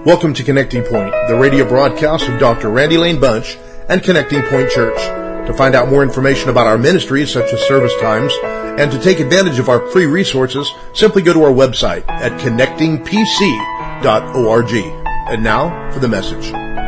Welcome to Connecting Point, the radio broadcast of Dr. Randy Lane Bunch and Connecting Point Church. To find out more information about our ministries, such as service times, and to take advantage of our free resources, simply go to our website at connectingpc.org. And now for the message.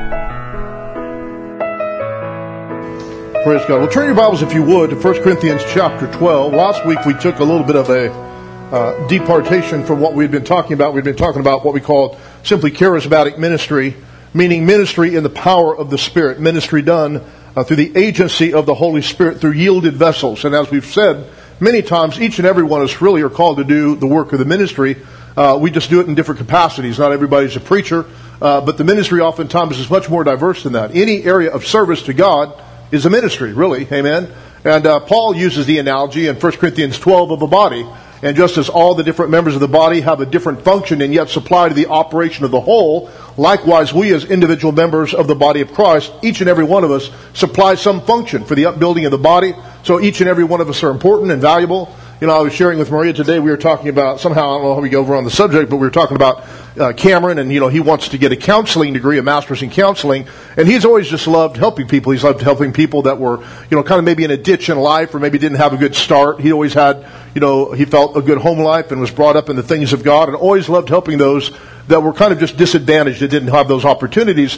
Praise God. Well, turn your Bibles, if you would, to 1 Corinthians chapter 12. Last week we took a little bit of a departation from what we've been talking about. We've been talking about what we call simply charismatic ministry, meaning ministry in the power of the Spirit, ministry done through the agency of the Holy Spirit through yielded vessels. And as we've said many times, each and every one of us really are called to do the work of the ministry. We just do it in different capacities. Not everybody's a preacher, but the ministry oftentimes is much more diverse than that. Any area of service to God is a ministry, really. Amen. And Paul uses the analogy in 1 Corinthians 12 of a body. And just as all the different members of the body have a different function and yet supply to the operation of the whole, likewise we as individual members of the body of Christ, each and every one of us supply some function for the upbuilding of the body. So each and every one of us are important and valuable. You know, I was sharing with Maria today, we were talking about, somehow, I don't know how we go over on the subject, but we were talking about Cameron, and, you know, he wants to get a counseling degree, a master's in counseling, and he's always just loved helping people. He's loved helping people that were, you know, kind of maybe in a ditch in life or maybe didn't have a good start. He always had, you know, he felt a good home life and was brought up in the things of God and always loved helping those that were kind of just disadvantaged, that didn't have those opportunities.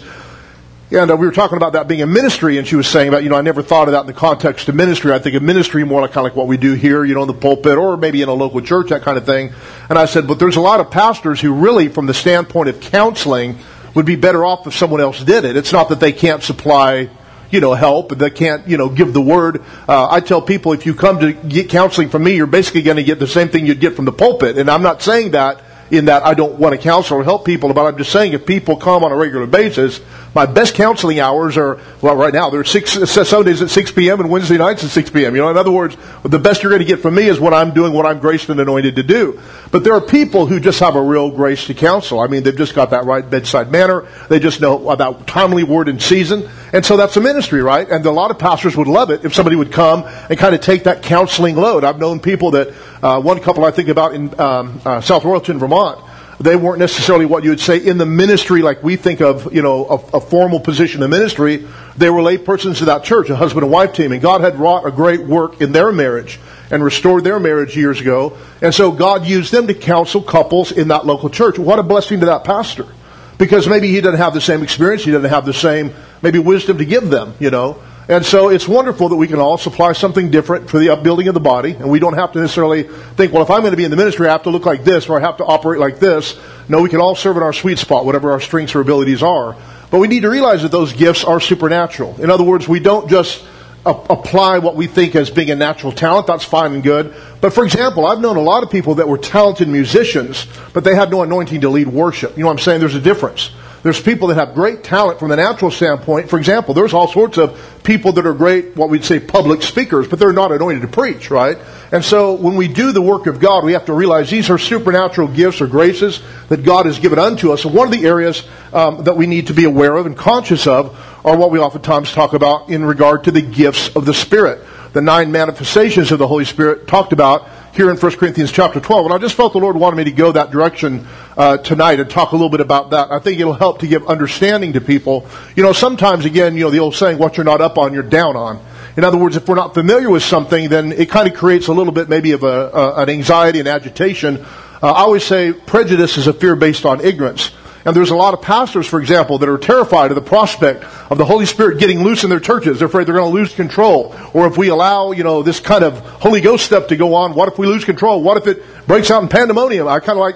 And we were talking about that being a ministry, and she was saying about, you know, I never thought of that in the context of ministry. I think of ministry more like kind of like what we do here, you know, in the pulpit or maybe in a local church, that kind of thing. And I said, but there's a lot of pastors who really, from the standpoint of counseling, would be better off if someone else did it. It's not that they can't supply, you know, help, they can't, you know, give the word. I tell people, if you come to get counseling from me, you're basically going to get the same thing you'd get from the pulpit. And I'm not saying that in that I don't want to counsel or help people, but I'm just saying if people come on a regular basis, my best counseling hours are, well, right now, they're Sundays at 6 p.m. and Wednesday nights at 6 p.m. You know, in other words, the best you're going to get from me is when I'm doing what I'm graced and anointed to do. But there are people who just have a real grace to counsel. I mean, they've just got that right bedside manner. They just know about timely word in season. And so that's a ministry, right? And a lot of pastors would love it if somebody would come and kind of take that counseling load. I've known people that, one couple I think about in South Royalton, Vermont, they weren't necessarily what you would say in the ministry like we think of, you know, a formal position in ministry. They were lay persons of that church, a husband and wife team, and God had wrought a great work in their marriage and restored their marriage years ago. And so God used them to counsel couples in that local church. What a blessing to that pastor. Because maybe he doesn't have the same experience, he doesn't have the same, maybe, wisdom to give them, you know. And so it's wonderful that we can all supply something different for the upbuilding of the body. And we don't have to necessarily think, well, if I'm going to be in the ministry, I have to look like this or I have to operate like this. No, we can all serve in our sweet spot, whatever our strengths or abilities are. But we need to realize that those gifts are supernatural. In other words, we don't just apply what we think as being a natural talent. That's fine and good. But for example, I've known a lot of people that were talented musicians, but they had no anointing to lead worship. You know what I'm saying? There's a difference. There's people that have great talent from the natural standpoint. For example, there's all sorts of people that are great, what we'd say, public speakers, but they're not anointed to preach, right? And so when we do the work of God, we have to realize these are supernatural gifts or graces that God has given unto us. And one of the areas that we need to be aware of and conscious of are what we oftentimes talk about in regard to the gifts of the Spirit. The 9 manifestations of the Holy Spirit talked about here in 1 Corinthians chapter 12. And I just felt the Lord wanted me to go that direction tonight and talk a little bit about that. I think it'll help to give understanding to people. You know, sometimes, again, you know, the old saying, what you're not up on, you're down on. In other words, if we're not familiar with something, then it kind of creates a little bit maybe of an anxiety and agitation. I always say prejudice is a fear based on ignorance. And there's a lot of pastors, for example, that are terrified of the prospect of the Holy Spirit getting loose in their churches. They're afraid they're going to lose control. Or if we allow, you know, this kind of Holy Ghost stuff to go on, what if we lose control? What if it breaks out in pandemonium? I kind of like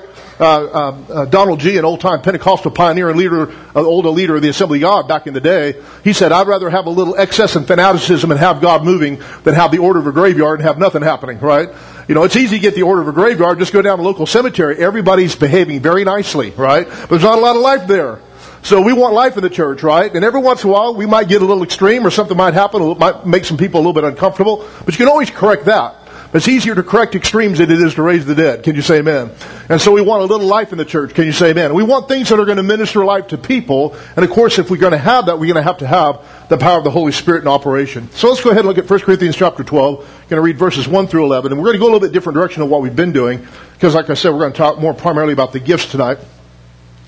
Donald G., an old-time Pentecostal pioneer and leader of the Assembly of God back in the day. He said, I'd rather have a little excess and fanaticism and have God moving than have the order of a graveyard and have nothing happening, right? You know, it's easy to get the order of a graveyard. Just go down to a local cemetery. Everybody's behaving very nicely, right? But there's not a lot of life there. So we want life in the church, right? And every once in a while, we might get a little extreme or something might happen. It might make some people a little bit uncomfortable. But you can always correct that. It's easier to correct extremes than it is to raise the dead. Can you say amen? And so we want a little life in the church. Can you say amen? We want things that are going to minister life to people. And of course, if we're going to have that, we're going to have the power of the Holy Spirit in operation. So let's go ahead and look at 1 Corinthians chapter 12. We're going to read verses 1 through 11. And we're going to go a little bit different direction of what we've been doing. Because like I said, we're going to talk more primarily about the gifts tonight.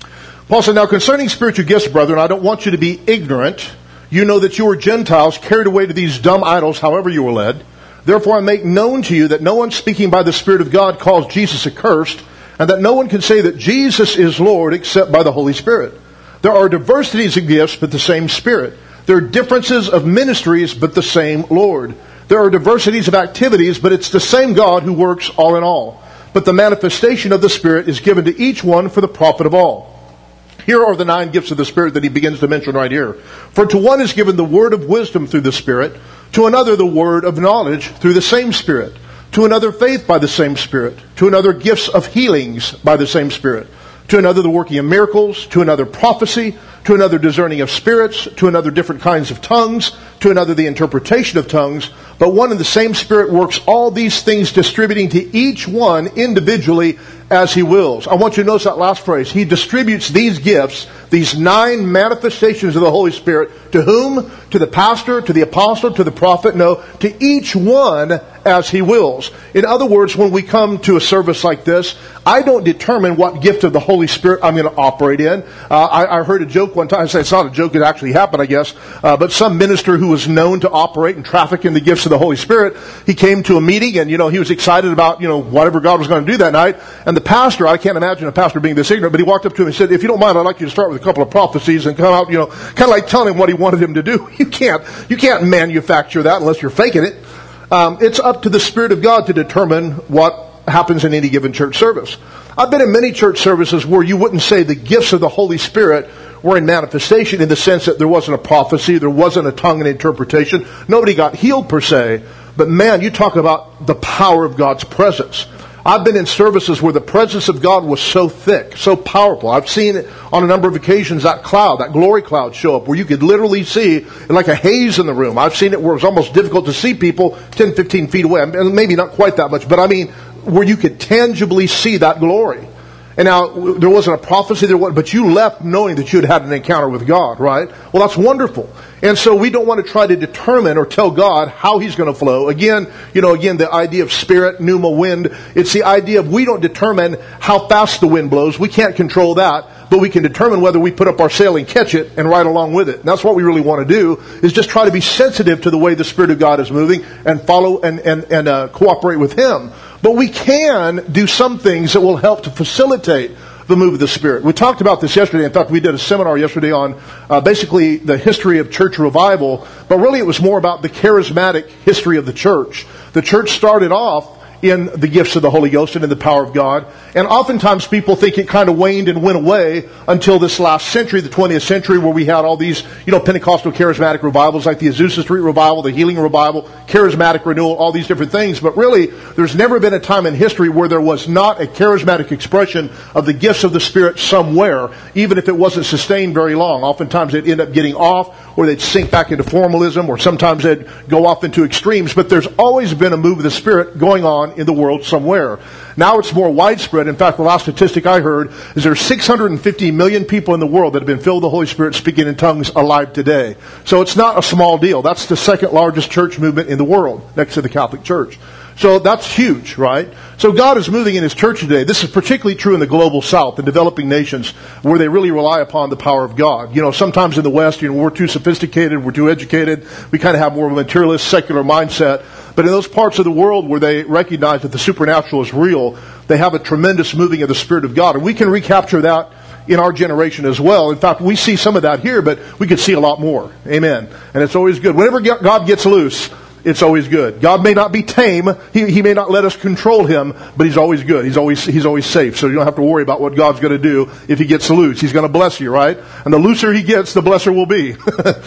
Paul said, now concerning spiritual gifts, brethren, I don't want you to be ignorant. You know that you were Gentiles, carried away to these dumb idols, however you were led. Therefore I make known to you that no one speaking by the Spirit of God calls Jesus accursed, and that no one can say that Jesus is Lord except by the Holy Spirit. There are diversities of gifts, but the same Spirit. There are differences of ministries, but the same Lord. There are diversities of activities, but it's the same God who works all in all. But the manifestation of the Spirit is given to each one for the profit of all. Here are the 9 gifts of the Spirit that he begins to mention right here. For to one is given the word of wisdom through the Spirit, to another the word of knowledge through the same Spirit, to another faith by the same Spirit, to another gifts of healings by the same Spirit, to another the working of miracles, to another prophecy, to another discerning of spirits, to another different kinds of tongues, to another the interpretation of tongues. But one and the same Spirit works all these things, distributing to each one individually as he wills. I want you to notice that last phrase. He distributes these gifts, these 9 manifestations of the Holy Spirit, to whom? To the pastor, to the apostle, to the prophet? No, to each one as he wills. In other words, when we come to a service like this, I don't determine what gift of the Holy Spirit I'm going to operate in. I heard a joke one time. I say it's not a joke, it actually happened, I guess. But some minister who was known to operate and traffic in the gifts of the Holy Spirit, he came to a meeting and, he was excited about, whatever God was going to do that night. And the pastor, I can't imagine a pastor being this ignorant, but he walked up to him and said, if you don't mind, I'd like you to start with a couple of prophecies and come out, kind of like telling him what he wanted him to do. You can't manufacture that unless you're faking it. It's up to the Spirit of God to determine what happens in any given church service. I've been in many church services where you wouldn't say the gifts of the Holy Spirit were in manifestation in the sense that there wasn't a prophecy, there wasn't a tongue and interpretation. Nobody got healed per se. But man, you talk about the power of God's presence. I've been in services where the presence of God was so thick, so powerful. I've seen it on a number of occasions, that cloud, that glory cloud show up where you could literally see like a haze in the room. I've seen it where it was almost difficult to see people 10, 15 feet away. Maybe not quite that much, but where you could tangibly see that glory. And now, there wasn't a prophecy, but you left knowing that you had had an encounter with God, right? Well, that's wonderful. And so we don't want to try to determine or tell God how He's going to flow. Again, the idea of spirit, pneuma, wind, it's the idea of we don't determine how fast the wind blows. We can't control that. But we can determine whether we put up our sail and catch it and ride along with it. And that's what we really want to do, is just try to be sensitive to the way the Spirit of God is moving and follow and cooperate with Him. But we can do some things that will help to facilitate the move of the Spirit. We talked about this yesterday. In fact, we did a seminar yesterday on basically the history of church revival. But really it was more about the charismatic history of the church. The church started off in the gifts of the Holy Ghost and in the power of God. And oftentimes people think it kind of waned and went away until this last century, the 20th century, where we had all these, Pentecostal charismatic revivals like the Azusa Street Revival, the Healing Revival, Charismatic Renewal, all these different things. But really, there's never been a time in history where there was not a charismatic expression of the gifts of the Spirit somewhere, even if it wasn't sustained very long. Oftentimes they'd end up getting off, or they'd sink back into formalism, or sometimes they'd go off into extremes. But there's always been a move of the Spirit going on in the world somewhere. Now it's more widespread. In fact, the last statistic I heard is there are 650 million people in the world that have been filled with the Holy Spirit speaking in tongues alive today. So it's not a small deal. That's the second largest church movement in the world, next to the Catholic Church. So that's huge, right? So God is moving in His church today. This is particularly true in the global south, the developing nations, where they really rely upon the power of God. Sometimes in the West, we're too sophisticated, we're too educated, we kind of have more of a materialist, secular mindset. But in those parts of the world where they recognize that the supernatural is real, they have a tremendous moving of the Spirit of God. And we can recapture that in our generation as well. In fact, we see some of that here, but we could see a lot more. Amen. And it's always good. Whenever God gets loose, it's always good. God may not be tame. He may not let us control Him, but He's always good. He's always safe. So you don't have to worry about what God's going to do if He gets loose. He's going to bless you, right? And the looser He gets, the blesser will be.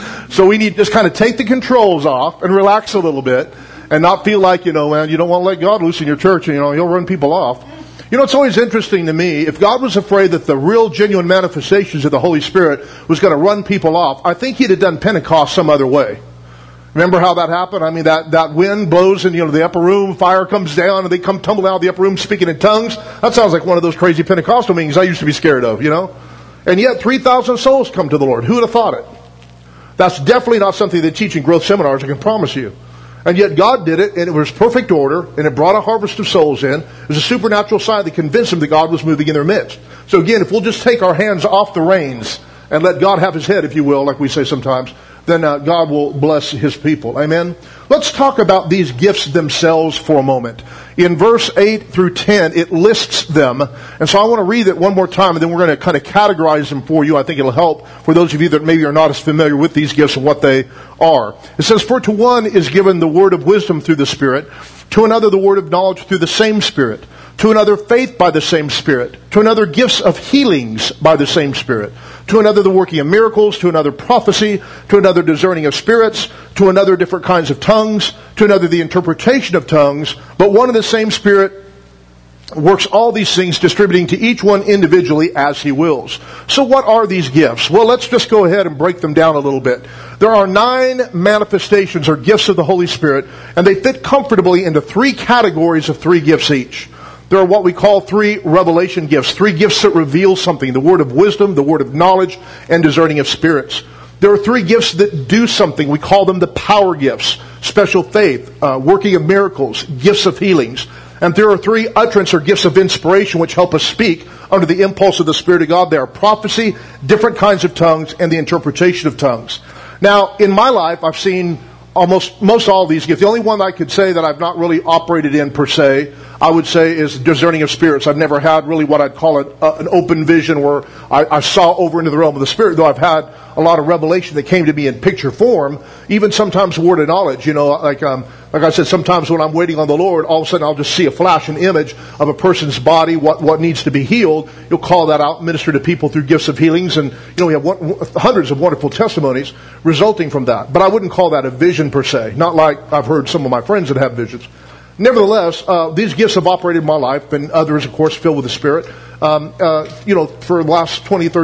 So we need to just kind of take the controls off and relax a little bit and not feel like, man, you don't want to let God loose in your church and, He'll run people off. It's always interesting to me, if God was afraid that the real genuine manifestations of the Holy Spirit was going to run people off, I think He'd have done Pentecost some other way. Remember how that happened? That wind blows in, the upper room, fire comes down, and they come tumbling out of the upper room speaking in tongues. That sounds like one of those crazy Pentecostal meetings I used to be scared of, And yet 3,000 souls come to the Lord. Who would have thought it? That's definitely not something they teach in growth seminars, I can promise you. And yet God did it, and it was perfect order, and it brought a harvest of souls in. It was a supernatural sign that convinced them that God was moving in their midst. So again, if we'll just take our hands off the reins and let God have his head, if you will, like we say sometimes, then God will bless his people. Amen? Let's talk about these gifts themselves for a moment. In verse 8 through 10, it lists them. And so I want to read it one more time, and then we're going to kind of categorize them for you. I think it'll help for those of you that maybe are not as familiar with these gifts and what they are. It says, "For to one is given the word of wisdom through the Spirit, to another the word of knowledge through the same Spirit, to another faith by the same Spirit, to another gifts of healings by the same Spirit, to another the working of miracles, to another prophecy, to another discerning of spirits, to another different kinds of tongues, to another the interpretation of tongues. But one and the same Spirit works all these things, distributing to each one individually as he wills." So what are these gifts? Well, let's just go ahead and break them down a little bit. There are 9 manifestations or gifts of the Holy Spirit, and they fit comfortably into 3 categories of 3 gifts each. There are what we call 3 revelation gifts, 3 gifts that reveal something: the word of wisdom, the word of knowledge, and discerning of spirits. There are 3 gifts that do something. We call them the power gifts: special faith, working of miracles, gifts of healings. And there are 3 utterance or gifts of inspiration which help us speak under the impulse of the Spirit of God. They are prophecy, different kinds of tongues, and the interpretation of tongues. Now, in my life, I've seen most all of these gifts. The only one I could say that I've not really operated in per se, I would say, is discerning of spirits. I've never had really what I'd call an open vision where I saw over into the realm of the Spirit, though I've had a lot of revelation that came to me in picture form, even sometimes word of knowledge. You know, like I said, sometimes when I'm waiting on the Lord, all of a sudden I'll just see a flash, an image of a person's body, what needs to be healed. You'll call that out, minister to people through gifts of healings, and we have hundreds of wonderful testimonies resulting from that. But I wouldn't call that a vision per se, not like I've heard some of my friends that have visions. Nevertheless, these gifts have operated in my life, and others, of course, filled with the Spirit. For the last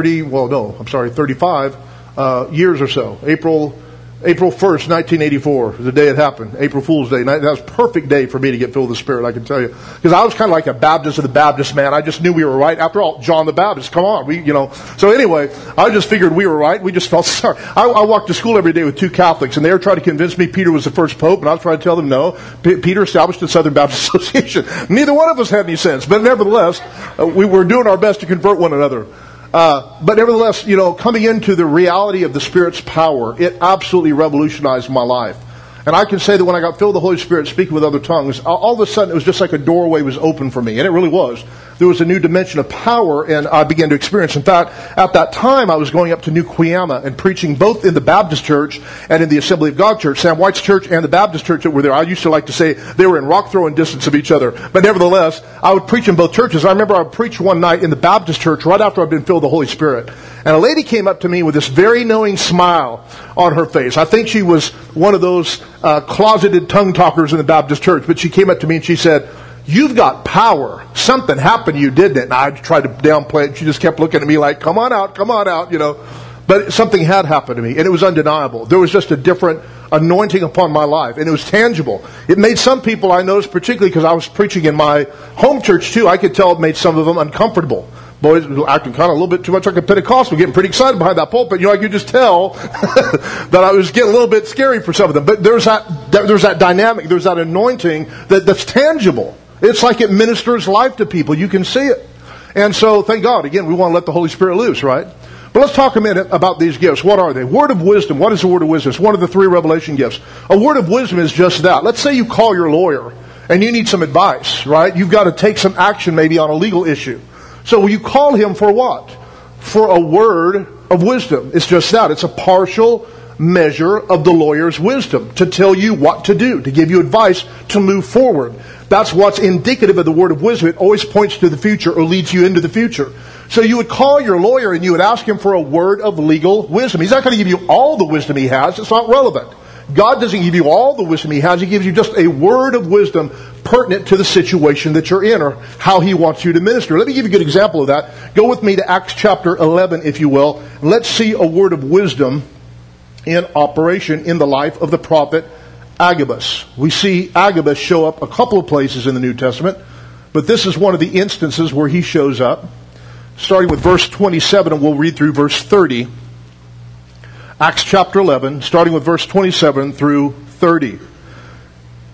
35 years or so. April 1st, 1984, the day it happened. April Fool's Day. That was a perfect day for me to get filled with the Spirit, I can tell you. Because I was kind of like a Baptist of the Baptist man. I just knew we were right. After all, John the Baptist, come on. So anyway, I just figured we were right. We just felt sorry. I walked to school every day with 2 Catholics, and they were trying to convince me Peter was the first pope, and I was trying to tell them no. Peter established the Southern Baptist Association. Neither one of us had any sense. But nevertheless, we were doing our best to convert one another. But nevertheless, coming into the reality of the Spirit's power, it absolutely revolutionized my life. And I can say that when I got filled with the Holy Spirit, speaking with other tongues, all of a sudden it was just like a doorway was open for me. And it really was. There was a new dimension of power, and I began to experience. In fact, at that time, I was going up to New Cuyama and preaching both in the Baptist church and in the Assembly of God church. Sam White's church and the Baptist church that were there, I used to like to say they were in rock-throwing distance of each other. But nevertheless, I would preach in both churches. I remember I preached one night in the Baptist church right after I'd been filled with the Holy Spirit. And a lady came up to me with this very knowing smile on her face. I think she was one of those closeted tongue talkers in the Baptist church. But she came up to me and she said, "You've got power. Something happened to you, didn't it?" And I tried to downplay it. She just kept looking at me like, come on out, But something had happened to me, and it was undeniable. There was just a different anointing upon my life, and it was tangible. It made some people, I noticed, particularly because I was preaching in my home church too, I could tell it made some of them uncomfortable. Boys acting kind of a little bit too much like a Pentecostal, getting pretty excited behind that pulpit. I could just tell that I was getting a little bit scary for some of them. But there's that dynamic, there's that anointing that's tangible. It's like it ministers life to people. You can see it. And so, thank God, again, we want to let the Holy Spirit loose, right? But let's talk a minute about these gifts. What are they? Word of wisdom. What is the word of wisdom? It's one of the 3 revelation gifts. A word of wisdom is just that. Let's say you call your lawyer and you need some advice, right? You've got to take some action maybe on a legal issue. So you call him for what? For a word of wisdom. It's just that. It's a partial measure of the lawyer's wisdom to tell you what to do, to give you advice to move forward. That's what's indicative of the word of wisdom. It always points to the future or leads you into the future. So you would call your lawyer and you would ask him for a word of legal wisdom. He's not going to give you all the wisdom he has. It's not relevant. God doesn't give you all the wisdom he has. He gives you just a word of wisdom pertinent to the situation that you're in or how he wants you to minister. Let me give you a good example of that. Go with me to Acts chapter 11, if you will. Let's see a word of wisdom in operation in the life of the prophet Agabus. We see Agabus show up a couple of places in the New Testament, but this is one of the instances where he shows up. Starting with verse 27, and we'll read through verse 30. Acts chapter 11, starting with verse 27 through 30.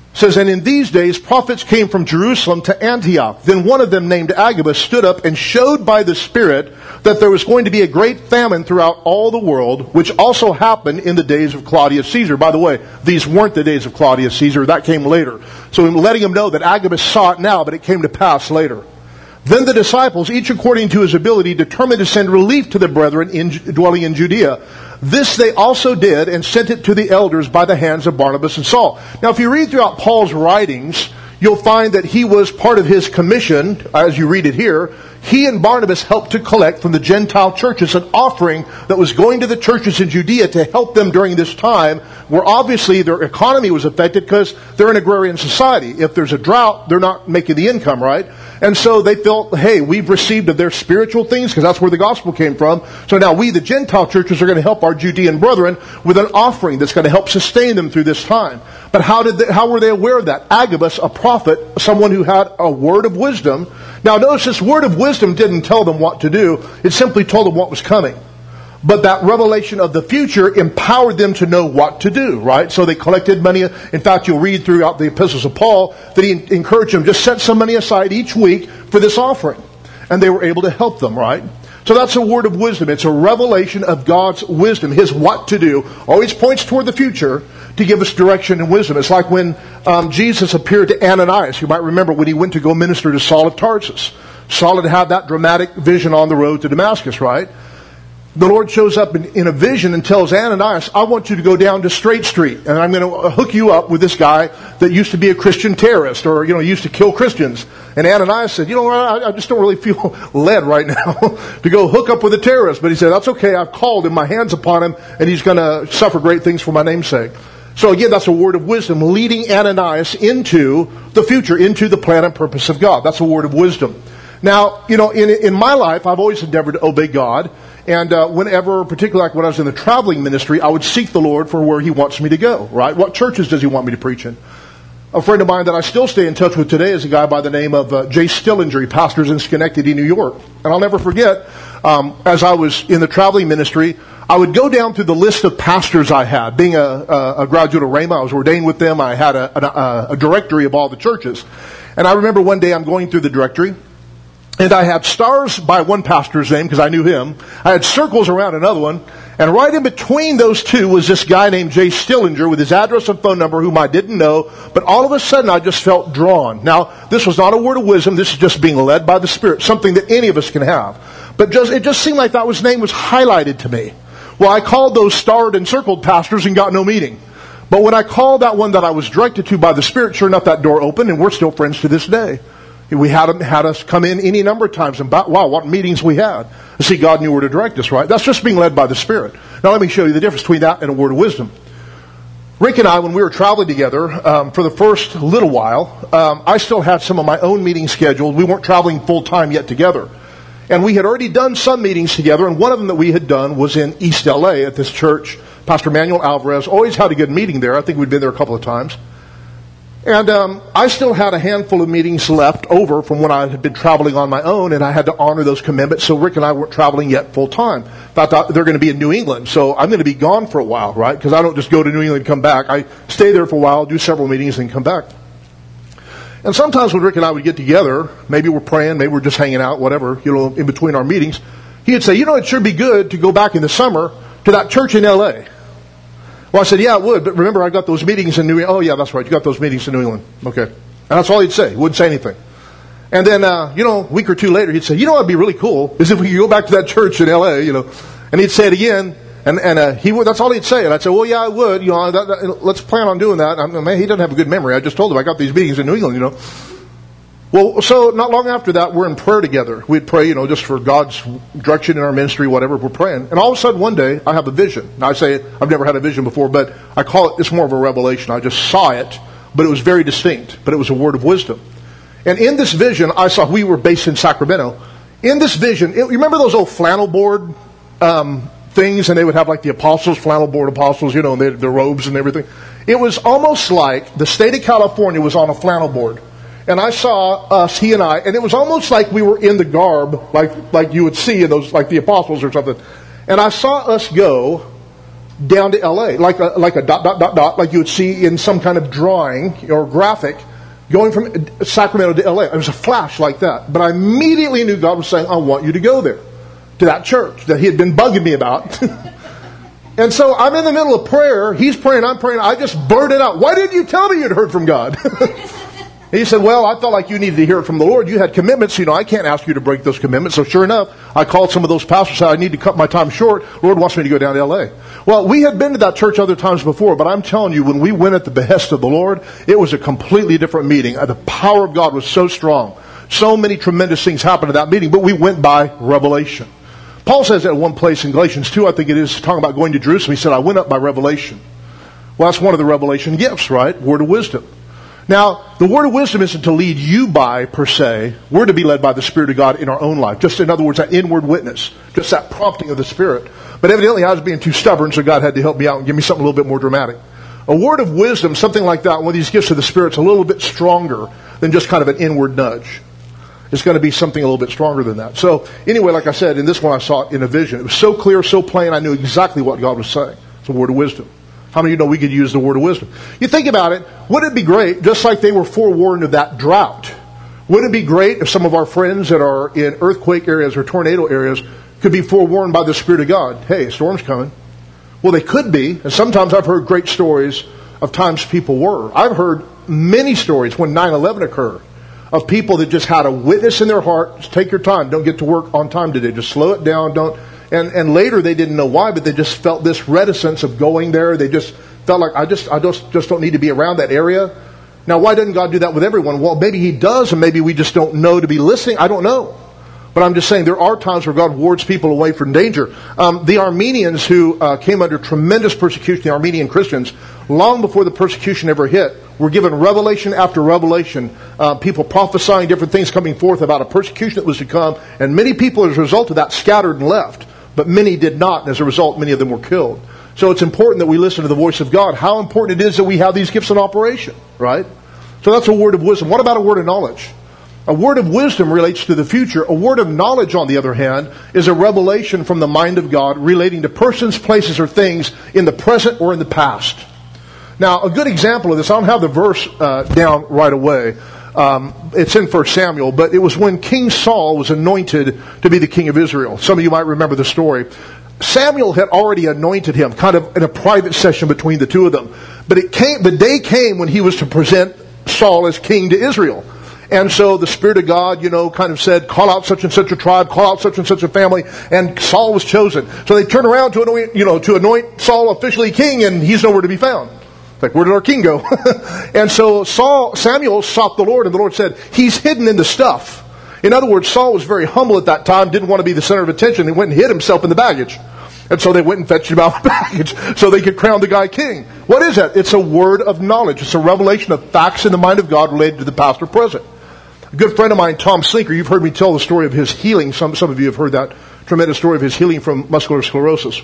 It says, and in these days prophets came from Jerusalem to Antioch. Then one of them, named Agabus, stood up and showed by the Spirit that there was going to be a great famine throughout all the world, which also happened in the days of Claudius Caesar. By the way, these weren't the days of Claudius Caesar. That came later. So I'm letting him know that Agabus saw it now, but it came to pass later. Then the disciples, each according to his ability, determined to send relief to the brethren dwelling in Judea. This they also did, and sent it to the elders by the hands of Barnabas and Saul. Now, if you read throughout Paul's writings, you'll find that he was part of his commission, as you read it here. He and Barnabas helped to collect from the Gentile churches an offering that was going to the churches in Judea to help them during this time, where obviously their economy was affected because they're an agrarian society. If there's a drought, they're not making the income, right? And so they felt, hey, we've received of their spiritual things, because that's where the gospel came from. So now we, the Gentile churches, are going to help our Judean brethren with an offering that's going to help sustain them through this time. But how were they aware of that? Agabus, a prophet, someone who had a word of wisdom. Now notice this word of wisdom didn't tell them what to do. It simply told them what was coming. But that revelation of the future empowered them to know what to do, right? So they collected money. In fact, you'll read throughout the epistles of Paul that he encouraged them, just set some money aside each week for this offering. And they were able to help them, right? So that's a word of wisdom. It's a revelation of God's wisdom, His what to do. Always points toward the future to give us direction and wisdom. It's like when Jesus appeared to Ananias. You might remember when he went to go minister to Saul of Tarsus. Saul had had that dramatic vision on the road to Damascus, right? The Lord shows up in a vision and tells Ananias, I want you to go down to Straight Street, and I'm going to hook you up with this guy that used to be a Christian terrorist, or, used to kill Christians. And Ananias said, I just don't really feel led right now to go hook up with a terrorist. But he said, that's okay, I've called him, my hand's upon him, and he's going to suffer great things for my name's sake. So again, that's a word of wisdom, leading Ananias into the future, into the plan and purpose of God. That's a word of wisdom. Now, in my life, I've always endeavored to obey God. And whenever, particularly like when I was in the traveling ministry, I would seek the Lord for where He wants me to go, right? What churches does He want me to preach in? A friend of mine that I still stay in touch with today is a guy by the name of Jay Stillinger. He pastors in Schenectady, New York. And I'll never forget, as I was in the traveling ministry, I would go down through the list of pastors I had. Being a graduate of Rhema, I was ordained with them. I had a directory of all the churches. And I remember one day I'm going through the directory, and I had stars by one pastor's name because I knew him. I had circles around another one. And right in between those two was this guy named Jay Stillinger with his address and phone number, whom I didn't know. But all of a sudden I just felt drawn. Now, this was not a word of wisdom. This is just being led by the Spirit, something that any of us can have. But it just seemed like his name was highlighted to me. Well, I called those starred and circled pastors and got no meeting. But when I called that one that I was directed to by the Spirit, sure enough, that door opened, and we're still friends to this day. We had us come in any number of times, and wow, what meetings we had. See, God knew where to direct us, right? That's just being led by the Spirit. Now let me show you the difference between that and a word of wisdom. Rick and I, when we were traveling together, for the first little while, I still had some of my own meetings scheduled. We weren't traveling full-time yet together. And we had already done some meetings together, and one of them that we had done was in East LA at this church. Pastor Manuel Alvarez always had a good meeting there. I think we'd been there a couple of times. And I still had a handful of meetings left over from when I had been traveling on my own, and I had to honor those commitments, so Rick and I weren't traveling yet full time. In fact, they're going to be in New England, so I'm going to be gone for a while, right? Because I don't just go to New England and come back. I stay there for a while, do several meetings, and come back. And sometimes when Rick and I would get together, maybe we're praying, maybe we're just hanging out, whatever, in between our meetings, he would say, it'd sure be good to go back in the summer to that church in L.A., Well, I said, yeah, it would, but remember, I got those meetings in New England. Oh, yeah, that's right, you got those meetings in New England. Okay. And that's all he'd say. He wouldn't say anything. And then, a week or two later, he'd say, what'd be really cool is if we could go back to that church in L.A., And he'd say it again, and he would. That's all he'd say. And I'd say, well, yeah, I would. Let's plan on doing that. Man, he doesn't have a good memory. I just told him I got these meetings in New England, Well, so not long after that, we're in prayer together. We'd pray, just for God's direction in our ministry, whatever we're praying. And all of a sudden, one day, I have a vision. Now, I say I've never had a vision before, but I call it's more of a revelation. I just saw it, but it was very distinct. But it was a word of wisdom. And in this vision, we were based in Sacramento. In this vision, you remember those old flannel board things? And they would have like the apostles, flannel board apostles, and their robes and everything. It was almost like the state of California was on a flannel board. And I saw us, he and I, and it was almost like we were in the garb, like you would see in those, like the apostles or something. And I saw us go down to L.A., like a dot, like you would see in some kind of drawing or graphic, going from Sacramento to L.A. It was a flash like that. But I immediately knew God was saying, I want you to go there, to that church that he had been bugging me about. And so I'm in the middle of prayer. He's praying, I'm praying. I just blurted out, why didn't you tell me you'd heard from God? And he said, well, I felt like you needed to hear it from the Lord. You had commitments. I can't ask you to break those commitments. So sure enough, I called some of those pastors and said, I need to cut my time short. Lord wants me to go down to L.A. Well, we had been to that church other times before, but I'm telling you, when we went at the behest of the Lord, it was a completely different meeting. The power of God was so strong. So many tremendous things happened at that meeting, but we went by revelation. Paul says at one place in Galatians 2, I think it is, talking about going to Jerusalem, he said, I went up by revelation. Well, that's one of the revelation gifts, right? Word of wisdom. Now, the word of wisdom isn't to lead you by, per se. We're to be led by the Spirit of God in our own life. Just, in other words, that inward witness. Just that prompting of the Spirit. But evidently I was being too stubborn, so God had to help me out and give me something a little bit more dramatic. A word of wisdom, something like that, one of these gifts of the Spirit, is a little bit stronger than just kind of an inward nudge. It's going to be something a little bit stronger than that. So, anyway, like I said, in this one I saw it in a vision. It was so clear, so plain, I knew exactly what God was saying. It's a word of wisdom. How many of you know we could use the word of wisdom? You think about it, wouldn't it be great, just like they were forewarned of that drought, wouldn't it be great if some of our friends that are in earthquake areas or tornado areas could be forewarned by the Spirit of God? Hey, a storm's coming. Well, they could be, and sometimes I've heard great stories of times people were. I've heard many stories when 9/11 occurred of people that just had a witness in their heart. Just take your time. Don't get to work on time today. Just slow it down. And later they didn't know why, but they just felt this reticence of going there. They just felt like, I just don't need to be around that area. Now, why doesn't God do that with everyone? Well, maybe He does, and maybe we just don't know to be listening. I don't know. But I'm just saying there are times where God wards people away from danger. The Armenians who came under tremendous persecution, the Armenian Christians, long before the persecution ever hit, were given revelation after revelation, people prophesying different things coming forth about a persecution that was to come. And many people, as a result of that, scattered and left. But many did not, and as a result, many of them were killed. So it's important that we listen to the voice of God. How important it is that we have these gifts in operation, right? So that's a word of wisdom. What about a word of knowledge? A word of wisdom relates to the future. A word of knowledge, on the other hand, is a revelation from the mind of God relating to persons, places, or things in the present or in the past. Now, a good example of this, I don't have the verse down right away. It's in 1 Samuel, but it was when King Saul was anointed to be the king of Israel. Some of you might remember the story. Samuel had already anointed him, kind of in a private session between the two of them. But the day came when he was to present Saul as king to Israel. And so the Spirit of God, kind of said, call out such and such a tribe, call out such and such a family, and Saul was chosen. So they turned around to anoint Saul officially king, and he's nowhere to be found. Like, where did our king go? And so Samuel sought the Lord, and the Lord said, he's hidden in the stuff. In other words, Saul was very humble at that time, didn't want to be the center of attention. He went and hid himself in the baggage. And so they went and fetched him out of the baggage so they could crown the guy king. What is that? It's a word of knowledge. It's a revelation of facts in the mind of God related to the past or present. A good friend of mine, Tom Slinker, you've heard me tell the story of his healing. Some of you have heard that tremendous story of his healing from muscular sclerosis.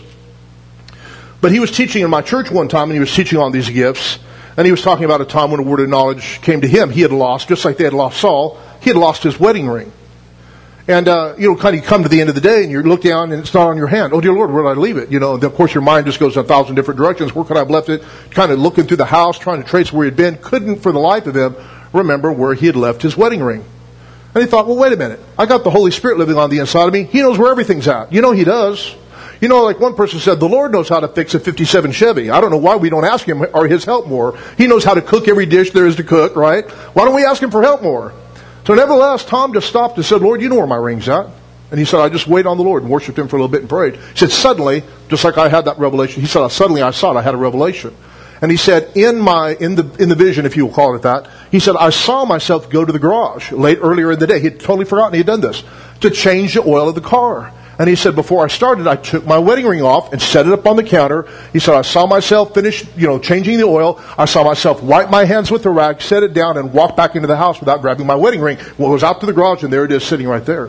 But he was teaching in my church one time, and he was teaching on these gifts. And he was talking about a time when a word of knowledge came to him. He had lost, just like they had lost Saul, he had lost his wedding ring. And, kind of come to the end of the day, and you look down, and it's not on your hand. Oh, dear Lord, where did I leave it? And of course, your mind just goes in 1,000 different directions. Where could I have left it? Kind of looking through the house, trying to trace where he had been. Couldn't, for the life of him, remember where he had left his wedding ring. And he thought, well, wait a minute. I got the Holy Spirit living on the inside of me. He knows where everything's at. He does. Like one person said, the Lord knows how to fix a 57 Chevy. I don't know why we don't ask Him or His help more. He knows how to cook every dish there is to cook, right? Why don't we ask Him for help more? So nevertheless, Tom just stopped and said, Lord, you know where my ring's at. And he said, I just wait on the Lord and worshiped Him for a little bit and prayed. He said, suddenly, just like I had that revelation, he said, suddenly I saw it, I had a revelation. And he said, in the vision, if you will call it that, he said, I saw myself go to the garage earlier in the day. He had totally forgotten he had done this, to change the oil of the car. And he said, before I started, I took my wedding ring off and set it up on the counter. He said, I saw myself finish, changing the oil. I saw myself wipe my hands with the rag, set it down, and walk back into the house without grabbing my wedding ring. Well, it was out to the garage, and there it is sitting right there.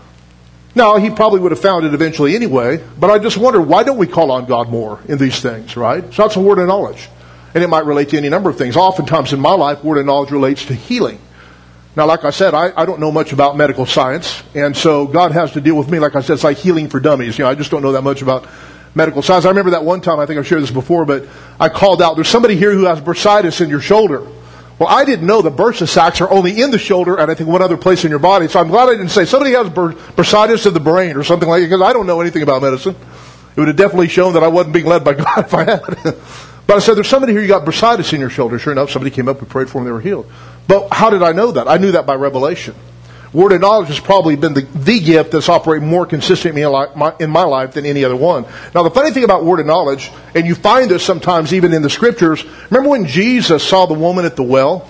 Now, he probably would have found it eventually anyway, but I just wonder, why don't we call on God more in these things, right? So that's a word of knowledge. And it might relate to any number of things. Oftentimes in my life, word of knowledge relates to healing. Now, like I said, I don't know much about medical science, and so God has to deal with me. Like I said, it's like healing for dummies. I just don't know that much about medical science. I remember that one time, I think I've shared this before, but I called out, there's somebody here who has bursitis in your shoulder. Well, I didn't know the bursa sacs are only in the shoulder and I think one other place in your body. So I'm glad I didn't say somebody has bursitis of the brain or something like that, because I don't know anything about medicine. It would have definitely shown that I wasn't being led by God if I had. But I said, there's somebody here, you got bursitis in your shoulder. Sure enough, somebody came up, we prayed for them, they were healed. But how did I know that? I knew that by revelation. Word of knowledge has probably been the gift that's operated more consistently in my life than any other one. Now, the funny thing about word of knowledge, and you find this sometimes even in the scriptures, remember when Jesus saw the woman at the well?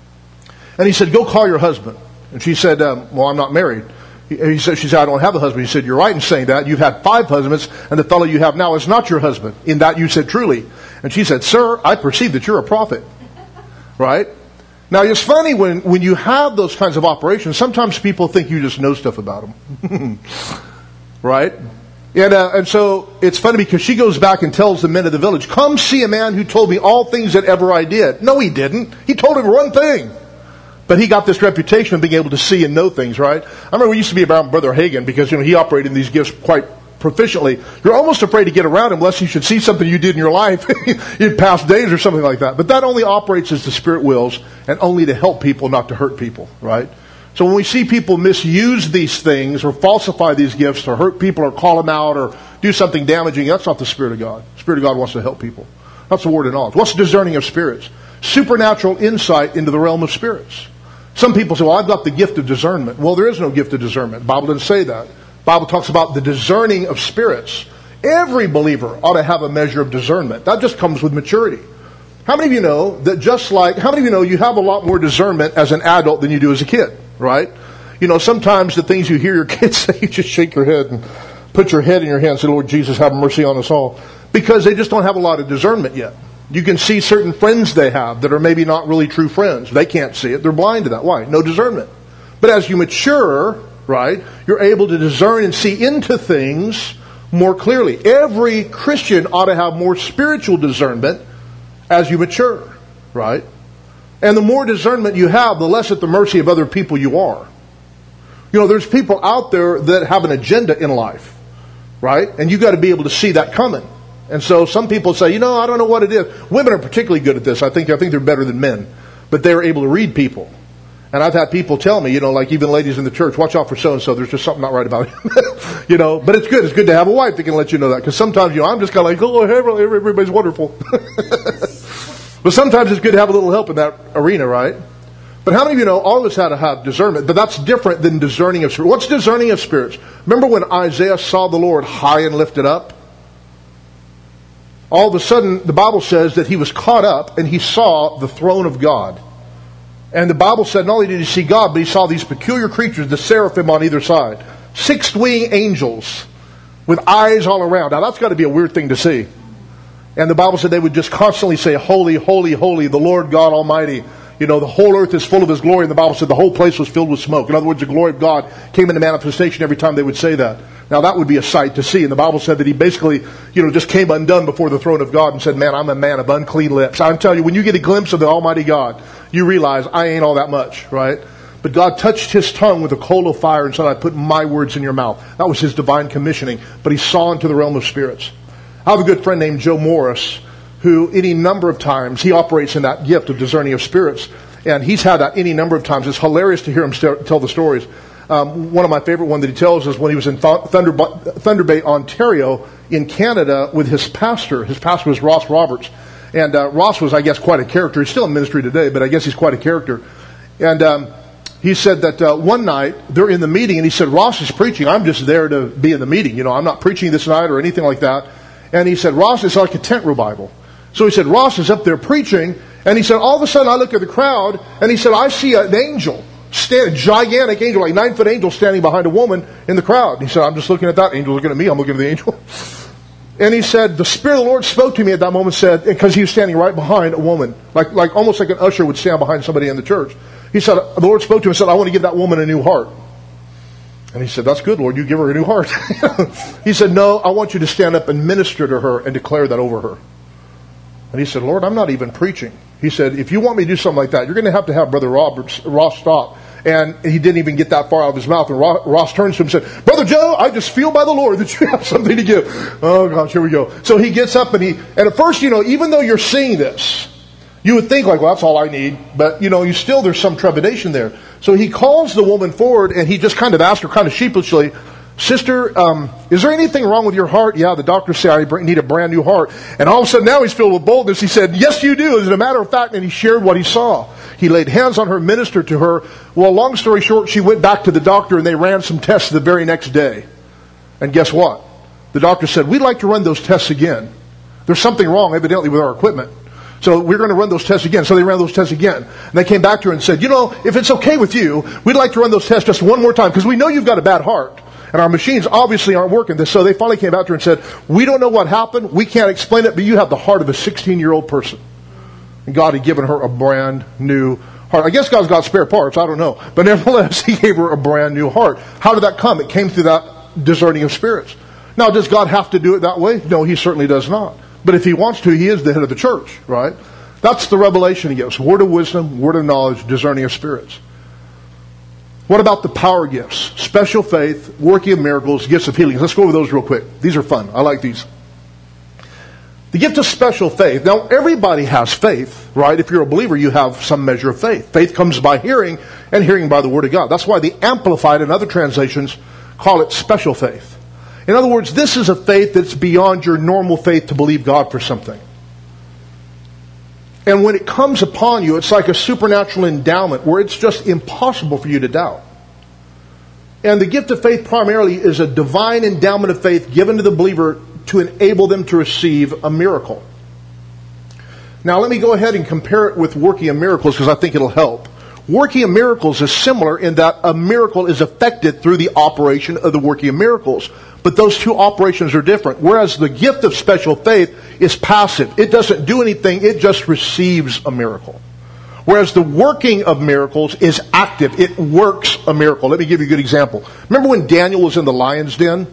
And he said, go call your husband. And she said, well, I'm not married. She said, I don't have a husband. He said, you're right in saying that. You've had 5 husbands, and the fellow you have now is not your husband. In that you said truly. And she said, sir, I perceive that you're a prophet. Right? Now, it's funny when you have those kinds of operations, sometimes people think you just know stuff about them. Right? And so it's funny because she goes back and tells the men of the village, come see a man who told me all things that ever I did. No, he didn't. He told him one thing. But he got this reputation of being able to see and know things, right? I remember we used to be around Brother Hagin because he operated in these gifts quite proficiently. You're almost afraid to get around him unless you should see something you did in your life in past days or something like that. But that only operates as the Spirit wills and only to help people, not to hurt people, right? So when we see people misuse these things or falsify these gifts or hurt people or call them out or do something damaging, that's not the Spirit of God. The Spirit of God wants to help people. That's the word of knowledge. What's discerning of spirits? Supernatural insight into the realm of spirits. Some people say, well, I've got the gift of discernment. Well, there is no gift of discernment. The Bible doesn't say that. The Bible talks about the discerning of spirits. Every believer ought to have a measure of discernment. That just comes with maturity. How many of you know that how many of you know you have a lot more discernment as an adult than you do as a kid, right? You know, sometimes the things you hear your kids say, you just shake your head and put your head in your hand and say, Lord Jesus, have mercy on us all. Because they just don't have a lot of discernment yet. You can see certain friends they have that are maybe not really true friends. They can't see it. They're blind to that. Why? No discernment. But as you mature, right, you're able to discern and see into things more clearly. Every Christian ought to have more spiritual discernment as you mature, right? And the more discernment you have, the less at the mercy of other people you are. You know, there's people out there that have an agenda in life, right? And you've got to be able to see that coming. And so some people say, I don't know what it is. Women are particularly good at this. I think they're better than men. But they're able to read people. And I've had people tell me, like even ladies in the church, watch out for so-and-so. There's just something not right about it. But it's good. It's good to have a wife that can let you know that. Because sometimes, I'm just kind of like, oh, everybody's wonderful. But sometimes it's good to have a little help in that arena, right? But how many of you know all of us had to have discernment? But that's different than discerning of spirits. What's discerning of spirits? Remember when Isaiah saw the Lord high and lifted up? All of a sudden, the Bible says that he was caught up and he saw the throne of God. And the Bible said not only did he see God, but he saw these peculiar creatures, the seraphim on either side. 6-winged angels with eyes all around. Now that's got to be a weird thing to see. And the Bible said they would just constantly say, holy, holy, holy, the Lord God Almighty. The whole earth is full of His glory. And the Bible said the whole place was filled with smoke. In other words, the glory of God came into manifestation every time they would say that. Now that would be a sight to see. And the Bible said that he basically, just came undone before the throne of God and said, man, I'm a man of unclean lips. I'm telling you, when you get a glimpse of the Almighty God, you realize I ain't all that much, right? But God touched his tongue with a coal of fire and said, I put my words in your mouth. That was his divine commissioning. But he saw into the realm of spirits. I have a good friend named Joe Morris, who any number of times, he operates in that gift of discerning of spirits. And he's had that any number of times. It's hilarious to hear him tell the stories. One of my favorite ones that he tells is when he was in Thunder Bay, Ontario, in Canada, with his pastor. His pastor was Ross Roberts. And Ross was, I guess, quite a character. He's still in ministry today, but I guess he's quite a character. And he said that one night, they're in the meeting, and he said, Ross is preaching. I'm just there to be in the meeting. I'm not preaching this night or anything like that. And he said, Ross is like a tent revival. So he said, Ross is up there preaching, and he said, all of a sudden I look at the crowd, and he said, I see an angel. A gigantic angel, like 9-foot angel standing behind a woman in the crowd. He said, I'm just looking at that angel looking at me. I'm looking at the angel. And he said, the Spirit of the Lord spoke to me at that moment, said, because he was standing right behind a woman, like almost like an usher would stand behind somebody in the church. He said, the Lord spoke to him and said, I want to give that woman a new heart. And he said, that's good, Lord, you give her a new heart. He said, no, I want you to stand up and minister to her and declare that over her. And he said, Lord, I'm not even preaching. He said, if you want me to do something like that, you're going to have Brother Ross stop And he didn't even get that far out of his mouth. And Ross turns to him and said, Brother Joe, I just feel by the Lord that you have something to give. Oh, gosh, here we go. So he gets up and at first, even though you're seeing this, you would think like, well, that's all I need. But, there's some trepidation there. So he calls the woman forward and he just kind of asked her kind of sheepishly, Sister, is there anything wrong with your heart? Yeah, the doctor said I need a brand new heart. And all of a sudden now he's filled with boldness. He said, yes, you do. As a matter of fact, and he shared what he saw. He laid hands on her, ministered to her. Well, long story short, she went back to the doctor and they ran some tests the very next day. And guess what? The doctor said, we'd like to run those tests again. There's something wrong, evidently, with our equipment. So we're going to run those tests again. So they ran those tests again. And they came back to her and said, if it's okay with you, we'd like to run those tests just one more time because we know you've got a bad heart. And our machines obviously aren't working. So they finally came back to her and said, we don't know what happened. We can't explain it, but you have the heart of a 16-year-old person. And God had given her a brand new heart. I guess God's got spare parts. I don't know. But nevertheless, He gave her a brand new heart. How did that come? It came through that discerning of spirits. Now, does God have to do it that way? No, He certainly does not. But if He wants to, He is the head of the church, right? That's the revelation He gives. Word of wisdom, word of knowledge, discerning of spirits. What about the power gifts? Special faith, working of miracles, gifts of healings. Let's go over those real quick. These are fun. I like these. The gift of special faith. Now, everybody has faith, right? If you're a believer, you have some measure of faith. Faith comes by hearing, and hearing by the Word of God. That's why the Amplified and other translations call it special faith. In other words, this is a faith that's beyond your normal faith to believe God for something. And when it comes upon you, it's like a supernatural endowment where it's just impossible for you to doubt. And the gift of faith primarily is a divine endowment of faith given to the believer to enable them to receive a miracle. Now let me go ahead and compare it with working of miracles because I think it'll help. Working of miracles is similar in that a miracle is effected through the operation of the working of miracles. But those two operations are different. Whereas the gift of special faith is passive. It doesn't do anything. It just receives a miracle. Whereas the working of miracles is active. It works a miracle. Let me give you a good example. Remember when Daniel was in the lion's den?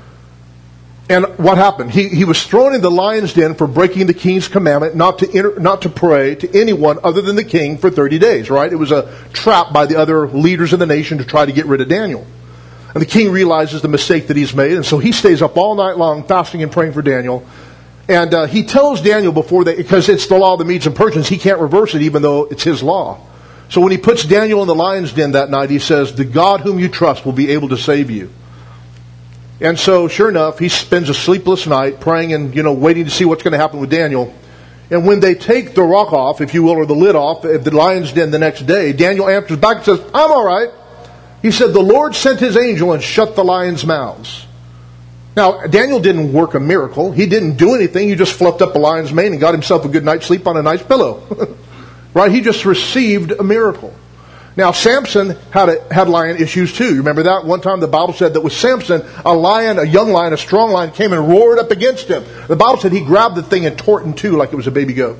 And what happened? He was thrown in the lion's den for breaking the king's commandment not to pray to anyone other than the king for 30 days, right? It was a trap by the other leaders of the nation to try to get rid of Daniel. And the king realizes the mistake that he's made, and so he stays up all night long fasting and praying for Daniel. And he tells Daniel because it's the law of the Medes and Persians, he can't reverse it even though it's his law. So when he puts Daniel in the lion's den that night, he says, the God whom you trust will be able to save you. And so, sure enough, he spends a sleepless night praying and, waiting to see what's going to happen with Daniel. And when they take the rock off, if you will, or the lid off of the lion's den the next day, Daniel answers back and says, I'm all right. He said, the Lord sent His angel and shut the lions' mouths. Now, Daniel didn't work a miracle. He didn't do anything. He just fluffed up a lion's mane and got himself a good night's sleep on a nice pillow. Right? He just received a miracle. Now, Samson had lion issues too. You remember that? One time the Bible said that with Samson, a young lion, a strong lion came and roared up against him. The Bible said he grabbed the thing and tore it in two like it was a baby goat.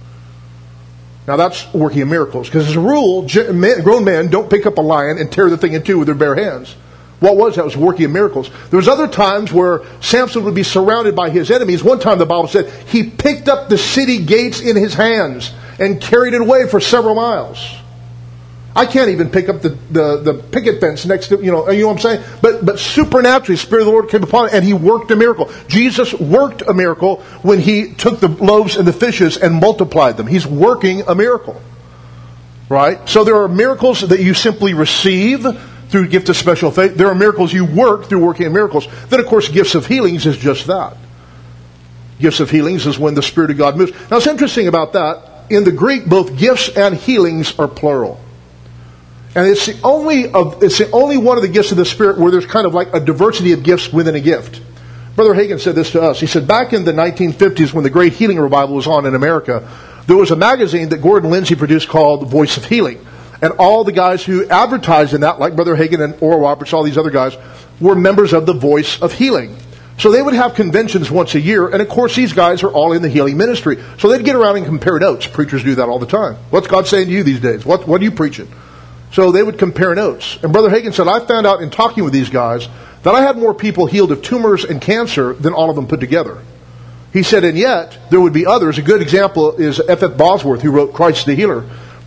Now that's working of miracles. Because as a rule, grown men don't pick up a lion and tear the thing in two with their bare hands. What was that? It was working of miracles. There was other times where Samson would be surrounded by his enemies. One time the Bible said he picked up the city gates in his hands and carried it away for several miles. I can't even pick up the picket fence next to, you know what I'm saying? But supernaturally, the Spirit of the Lord came upon him and He worked a miracle. Jesus worked a miracle when He took the loaves and the fishes and multiplied them. He's working a miracle. Right? So there are miracles that you simply receive through gift of special faith. There are miracles you work through working of miracles. Then, of course, gifts of healings is just that. Gifts of healings is when the Spirit of God moves. Now, it's interesting about that. In the Greek, both gifts and healings are plural. And it's the only one of the gifts of the Spirit where there's kind of like a diversity of gifts within a gift. Brother Hagin said this to us. He said, back in the 1950s when the Great Healing Revival was on in America, there was a magazine that Gordon Lindsay produced called The Voice of Healing. And all the guys who advertised in that, like Brother Hagin and Oral Roberts, all these other guys, were members of the Voice of Healing. So they would have conventions once a year, and of course these guys are all in the healing ministry. So they'd get around and compare notes. Preachers do that all the time. What's God saying to you these days? What are you preaching? So they would compare notes. And Brother Hagin said, I found out in talking with these guys that I had more people healed of tumors and cancer than all of them put together. He said, and yet, there would be others. A good example is F.F. Bosworth, who wrote Christ the Healer. Brother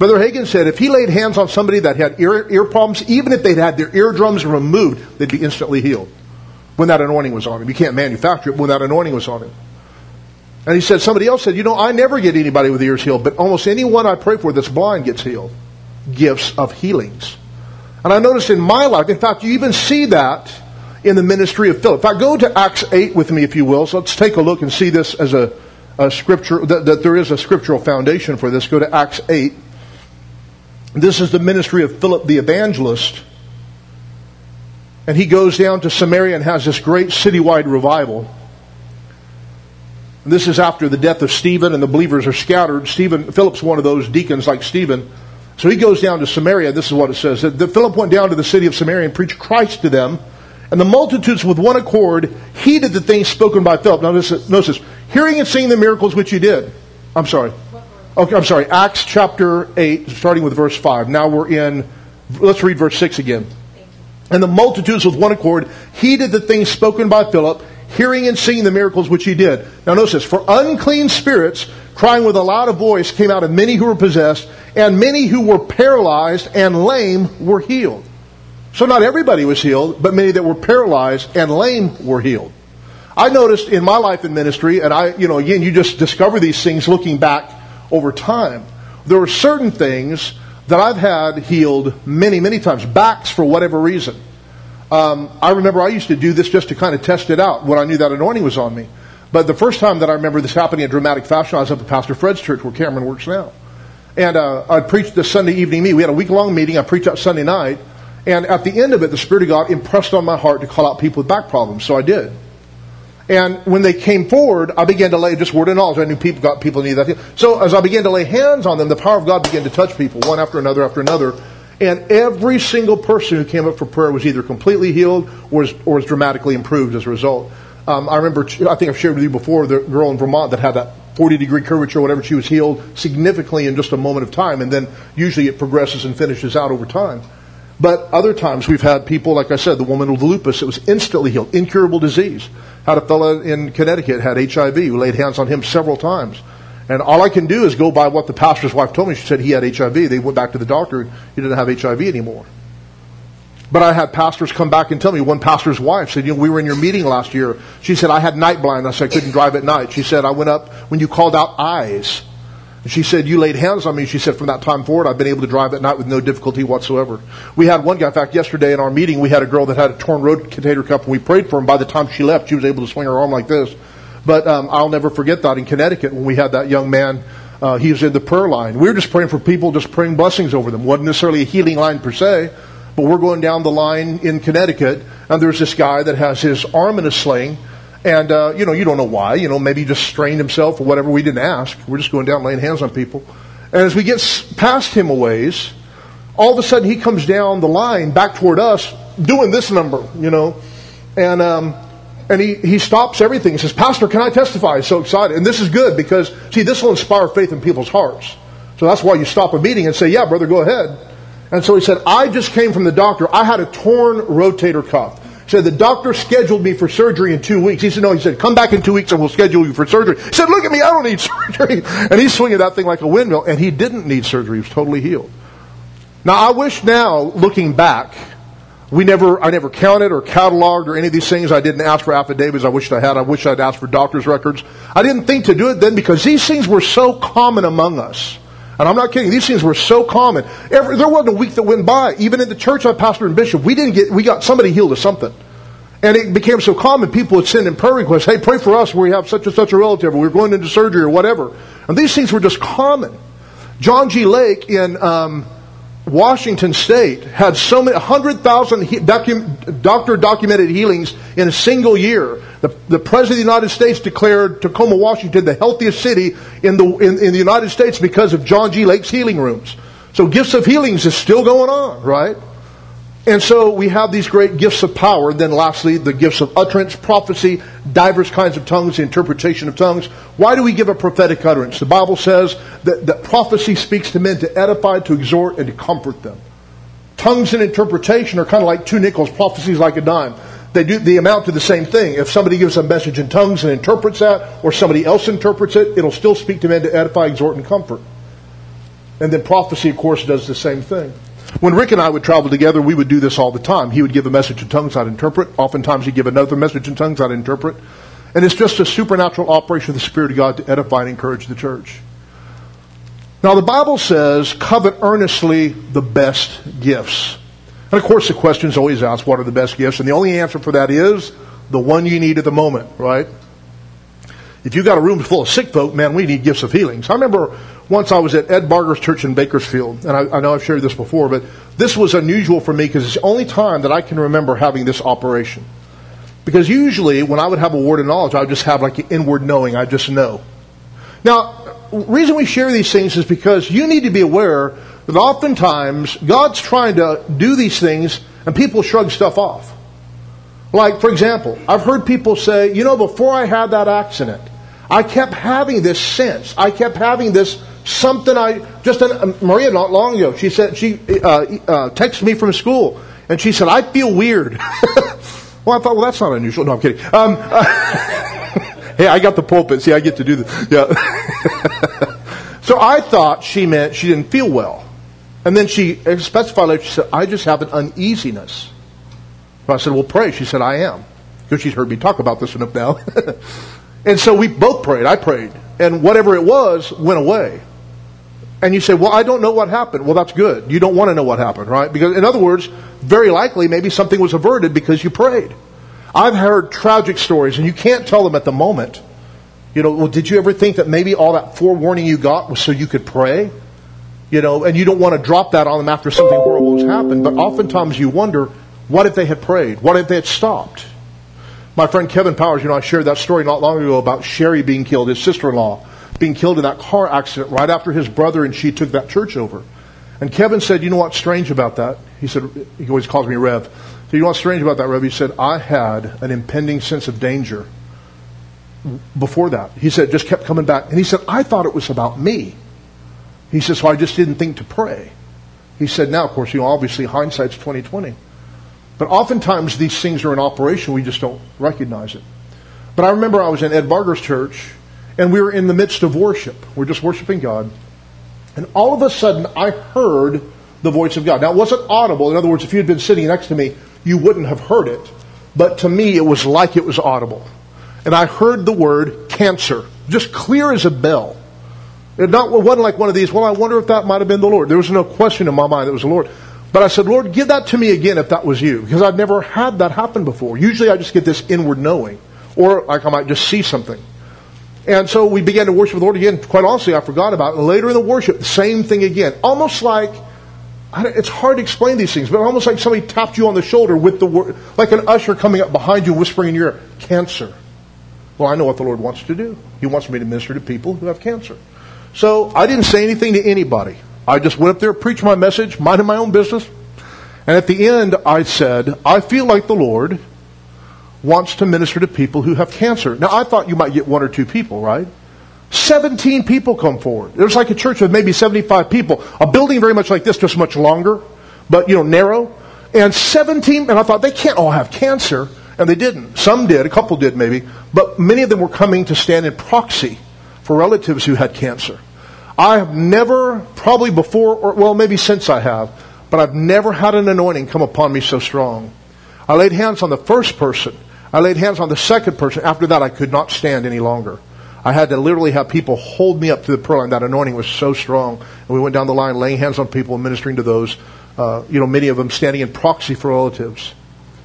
Brother Hagin said if he laid hands on somebody that had ear problems, even if they'd had their eardrums removed, they'd be instantly healed when that anointing was on him. You can't manufacture it when that anointing was on him. And he said, somebody else said, I never get anybody with ears healed, but almost anyone I pray for that's blind gets healed. Gifts of healings. And I noticed in my life, in fact, you even see that in the ministry of Philip. In fact, go to Acts 8 with me, if you will. So let's take a look and see this as a scripture, that there is a scriptural foundation for this. Go to Acts 8. This is the ministry of Philip the evangelist. And he goes down to Samaria and has this great citywide revival. This is after the death of Stephen, and the believers are scattered. Philip's one of those deacons like Stephen. So he goes down to Samaria. This is what it says. That Philip went down to the city of Samaria and preached Christ to them. And the multitudes with one accord heeded the things spoken by Philip. Now notice this. Hearing and seeing the miracles which he did. I'm sorry. Acts chapter 8, starting with verse 5. Now let's read verse 6 again. And the multitudes with one accord heeded the things spoken by Philip, hearing and seeing the miracles which he did. Now notice this. For unclean spirits, crying with a loud voice, came out of many who were possessed, and many who were paralyzed and lame were healed. So not everybody was healed, but many that were paralyzed and lame were healed. I noticed in my life in ministry, and again, you just discover these things looking back over time. There were certain things that I've had healed many, many times. Backs for whatever reason. I remember I used to do this just to kind of test it out when I knew that anointing was on me. But the first time that I remember this happening in dramatic fashion, I was up at Pastor Fred's church where Cameron works now. And I preached the Sunday evening meeting. We had a week-long meeting. I preached out Sunday night. And at the end of it, the Spirit of God impressed on my heart to call out people with back problems. So I did. And when they came forward, I began to lay just word of knowledge. I knew people needed that. So as I began to lay hands on them, the power of God began to touch people, one after another after another. And every single person who came up for prayer was either completely healed or was dramatically improved as a result. I remember, I think I've shared with you before, the girl in Vermont that had that 40-degree curvature or whatever. She was healed significantly in just a moment of time. And then usually it progresses and finishes out over time. But other times we've had people, like I said, the woman with lupus, it was instantly healed, incurable disease. Had a fellow in Connecticut, had HIV. We laid hands on him several times. And all I can do is go by what the pastor's wife told me. She said he had HIV. They went back to the doctor and he didn't have HIV anymore. But I had pastors come back and tell me. One pastor's wife said, we were in your meeting last year. She said, I had night blindness. I couldn't drive at night. She said, I went up when you called out eyes. And she said, you laid hands on me. She said, from that time forward, I've been able to drive at night with no difficulty whatsoever. We had one guy, in fact, yesterday in our meeting, we had a girl that had a torn rotator cuff, and we prayed for him. By the time she left, she was able to swing her arm like this. But I'll never forget that in Connecticut when we had that young man. He was in the prayer line. We were just praying for people, just praying blessings over them. Wasn't necessarily a healing line per se, but we're going down the line in Connecticut, and there's this guy that has his arm in a sling. And, you don't know why. Maybe he just strained himself or whatever. We didn't ask. We're just going down laying hands on people. And as we get past him a ways, all of a sudden he comes down the line back toward us doing this number, And he stops everything. He says, Pastor, can I testify? He's so excited. And this is good because, see, this will inspire faith in people's hearts. So that's why you stop a meeting and say, yeah, brother, go ahead. And so he said, I just came from the doctor. I had a torn rotator cuff. Said the doctor scheduled me for surgery in 2 weeks. He said, no, he said, come back in 2 weeks and we'll schedule you for surgery. He said, look at me, I don't need surgery. And he's swinging that thing like a windmill, and he didn't need surgery. He was totally healed. Now, I wish now, looking back, I never counted or cataloged or any of these things. I didn't ask for affidavits. I wish I had. I wish I'd asked for doctor's records. I didn't think to do it then because these things were so common among us. And I'm not kidding. These things were so common. There wasn't a week that went by. Even in the church I pastor and bishop, we got somebody healed of something. And it became so common, people would send in prayer requests, hey, pray for us, we have such and such a relative, or we're going into surgery or whatever. And these things were just common. John G. Lake in Washington State had so many, 100,000 doctor-documented healings in a single year. The President of the United States declared Tacoma, Washington, the healthiest city in the United States because of John G. Lake's healing rooms. So gifts of healings is still going on, right? And so we have these great gifts of power. And then lastly, the gifts of utterance, prophecy, diverse kinds of tongues, the interpretation of tongues. Why do we give a prophetic utterance? The Bible says that prophecy speaks to men to edify, to exhort, and to comfort them. Tongues and interpretation are kind of like 2 nickels. Prophecy is like a dime. They amount to the same thing. If somebody gives a message in tongues and interprets that, or somebody else interprets it, it'll still speak to men to edify, exhort, and comfort. And then prophecy, of course, does the same thing. When Rick and I would travel together, we would do this all the time. He would give a message in tongues, I'd interpret. Oftentimes he'd give another message in tongues, I'd interpret. And it's just a supernatural operation of the Spirit of God to edify and encourage the church. Now the Bible says, covet earnestly the best gifts. And of course the question is always asked, what are the best gifts? And the only answer for that is the one you need at the moment, right? If you've got a room full of sick folk, man, we need gifts of healings. I remember once I was at Ed Barger's church in Bakersfield, and I know I've shared this before, but this was unusual for me because it's the only time that I can remember having this operation. Because usually when I would have a word of knowledge, I would just have like an inward knowing. I just know. Now, the reason we share these things is because you need to be aware that oftentimes God's trying to do these things and people shrug stuff off. Like, for example, I've heard people say, before I had that accident, I kept having this sense. I kept having this something. Maria not long ago, she said, she texted me from school and she said, I feel weird. Well, I thought, that's not unusual. No, I'm kidding. Hey, I got the pulpit. See, I get to do this. Yeah. So I thought she meant she didn't feel well. And then she specified later, she said, I just have an uneasiness. So I said, well, pray. She said, I am. Because she's heard me talk about this enough now. And so we both prayed. I prayed. And whatever it was went away. And you say, well, I don't know what happened. Well, that's good. You don't want to know what happened, right? Because, in other words, very likely maybe something was averted because you prayed. I've heard tragic stories, and you can't tell them at the moment. Well, did you ever think that maybe all that forewarning you got was so you could pray? And you don't want to drop that on them after something horrible has happened. But oftentimes you wonder, what if they had prayed? What if they had stopped? My friend Kevin Powers, I shared that story not long ago about Sherry being killed, his sister-in-law, being killed in that car accident right after his brother and she took that church over. And Kevin said, you know what's strange about that? He said, he always calls me Rev. So you know what's strange about that, Rev? He said, I had an impending sense of danger before that. He said, it just kept coming back. And he said, I thought it was about me. He said, so I just didn't think to pray. He said, now, of course, obviously hindsight's 20/20. But oftentimes these things are in operation, we just don't recognize it. But I remember I was in Ed Barger's church, and we were in the midst of worship. We're just worshiping God. And all of a sudden, I heard the voice of God. Now, it wasn't audible. In other words, if you had been sitting next to me, you wouldn't have heard it. But to me, it was like it was audible. And I heard the word cancer, just clear as a bell. It wasn't like one of these, well, I wonder if that might have been the Lord. There was no question in my mind that it was the Lord. But I said, Lord, give that to me again if that was you. Because I've never had that happen before. Usually I just get this inward knowing. Or like I might just see something. And so we began to worship the Lord again. Quite honestly, I forgot about it. And later in the worship, the same thing again. Almost like, it's hard to explain these things, but almost like somebody tapped you on the shoulder with the word, like an usher coming up behind you whispering in your ear, cancer. Well, I know what the Lord wants to do. He wants me to minister to people who have cancer. So I didn't say anything to anybody. I just went up there, preached my message, minded my own business. And at the end, I said, I feel like the Lord wants to minister to people who have cancer. Now, I thought you might get 1 or 2 people, right? 17 people come forward. It was like a church with maybe 75 people. A building very much like this, just much longer, but, narrow. And 17, and I thought, they can't all have cancer. And they didn't. Some did, a couple did maybe. But many of them were coming to stand in proxy for relatives who had cancer. I have never, probably before, or well, maybe since I have, but I've never had an anointing come upon me so strong. I laid hands on the first person. I laid hands on the second person. After that, I could not stand any longer. I had to literally have people hold me up to the prayer line. That anointing was so strong. And we went down the line laying hands on people and ministering to those, many of them standing in proxy for relatives.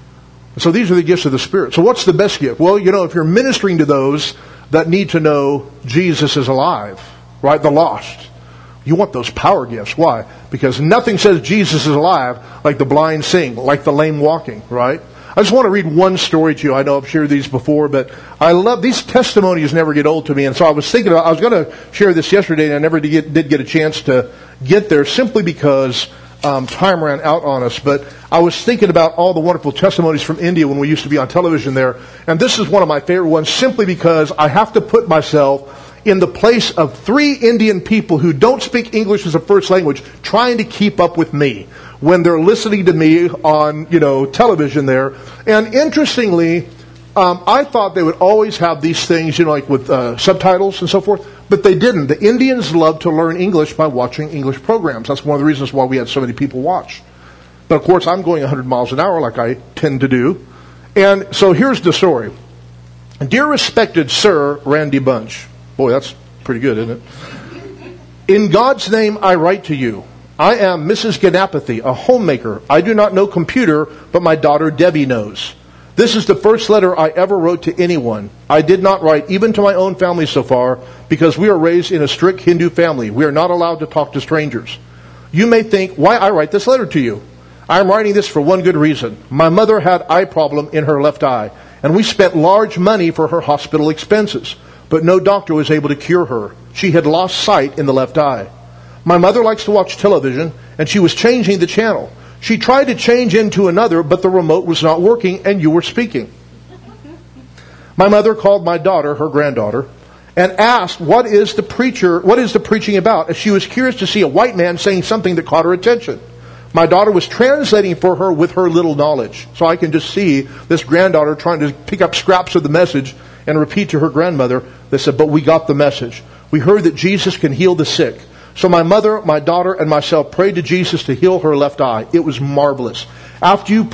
So these are the gifts of the Spirit. So what's the best gift? Well, if you're ministering to those that need to know Jesus is alive, right? The lost. You want those power gifts. Why? Because nothing says Jesus is alive like the blind seeing, like the lame walking, right? I just want to read one story to you. I know I've shared these before, but I love these testimonies. Never get old to me. And so I was thinking I was going to share this yesterday, and I never did get a chance to get there simply because time ran out on us. But I was thinking about all the wonderful testimonies from India when we used to be on television there. And this is one of my favorite ones simply because I have to put myself in the place of 3 Indian people who don't speak English as a first language trying to keep up with me when they're listening to me on, television there. And interestingly, I thought they would always have these things, like with subtitles and so forth. But they didn't. The Indians loved to learn English by watching English programs. That's one of the reasons why we had so many people watch. But of course, I'm going 100 miles an hour like I tend to do. And so here's the story. Dear respected Sir Randy Bunch. Boy, that's pretty good, isn't it? In God's name, I write to you. I am Mrs. Ganapathy, a homemaker. I do not know computer, but my daughter Debbie knows. This is the first letter I ever wrote to anyone. I did not write even to my own family so far because we are raised in a strict Hindu family. We are not allowed to talk to strangers. You may think, why I write this letter to you? I am writing this for one good reason. My mother had eye problem in her left eye, and we spent large money for her hospital expenses, but no doctor was able to cure her. She had lost sight in the left eye. My mother likes to watch television, and she was changing the channel. She tried to change into another, but the remote was not working, and you were speaking. My mother called my daughter, her granddaughter, and asked, what is the preaching about? As she was curious to see a white man saying something that caught her attention. My daughter was translating for her with her little knowledge. So I can just see this granddaughter trying to pick up scraps of the message and repeat to her grandmother. They said, but we got the message. We heard that Jesus can heal the sick. So my mother, my daughter, and myself prayed to Jesus to heal her left eye. It was marvelous. After you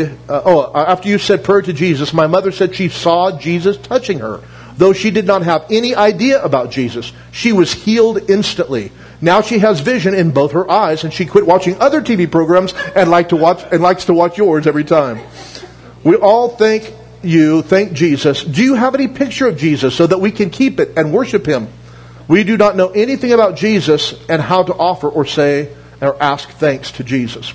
said prayer to Jesus, my mother said she saw Jesus touching her. Though she did not have any idea about Jesus, she was healed instantly. Now she has vision in both her eyes, and she quit watching other TV programs and likes to watch yours every time. We all thank Jesus. Do you have any picture of Jesus so that we can keep it and worship Him? We do not know anything about Jesus and how to offer or say or ask thanks to Jesus.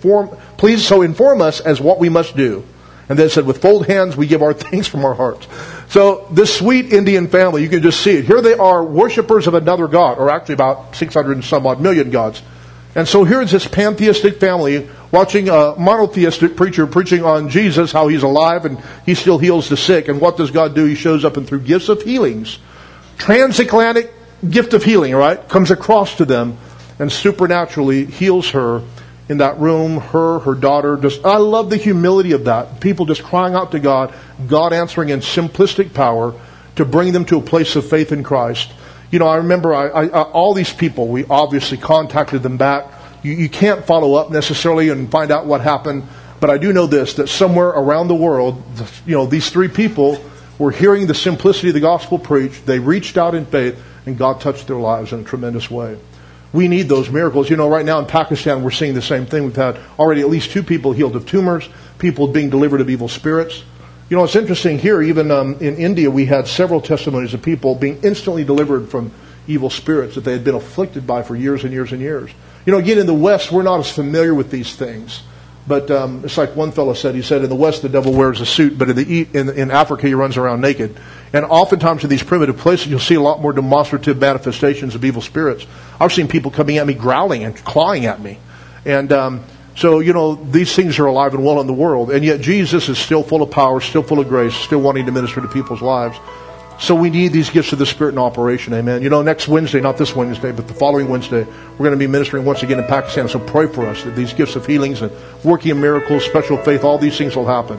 Please inform us as what we must do. And then it said, with folded hands, we give our thanks from our hearts. So this sweet Indian family, you can just see it. Here they are, worshipers of another God, or actually about 600 and some odd million gods. And so here's this pantheistic family watching a monotheistic preacher preaching on Jesus, how He's alive and He still heals the sick. And what does God do? He shows up and through gifts of healings, transatlantic gift of healing, right, comes across to them and supernaturally heals her in that room, her daughter. I love the humility of that. People just crying out to God, God answering in simplistic power to bring them to a place of faith in Christ. You know, I remember all these people, we obviously contacted them back. You can't follow up necessarily and find out what happened, but I do know this, that somewhere around the world, you know, these three people were hearing the simplicity of the gospel preached. They reached out in faith, and God touched their lives in a tremendous way. We need those miracles. You know, right now in Pakistan, we're seeing the same thing. We've had already at least 2 people healed of tumors, people being delivered of evil spirits. You know, it's interesting here, even in India, we had several testimonies of people being instantly delivered from evil spirits that they had been afflicted by for years and years and years. You know, again, in the West, we're not as familiar with these things. But it's like one fellow said, he said, in the West, the devil wears a suit, but in Africa, he runs around naked. And oftentimes in these primitive places, you'll see a lot more demonstrative manifestations of evil spirits. I've seen people coming at me, growling and clawing at me. And so, you know, these things are alive and well in the world. And yet Jesus is still full of power, still full of grace, still wanting to minister to people's lives. So we need these gifts of the Spirit in operation, amen. You know, next Wednesday, not this Wednesday, but the following Wednesday, we're going to be ministering once again in Pakistan. So pray for us that these gifts of healings and working of miracles, special faith, all these things will happen.